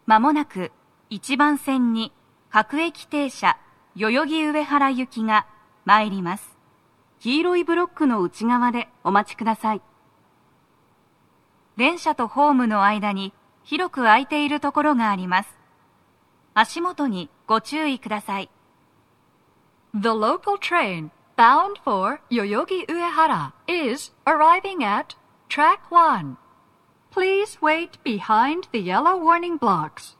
まもなく1番線に各駅停車代々木上原行きが参ります。黄色いブロックの内側でお待ちください。電車とホームの間に広く空いているところがあります。足元にご注意ください。 The local train bound for Yoyogi Uehara is arriving at track 1. Please wait behind the yellow warning blocks.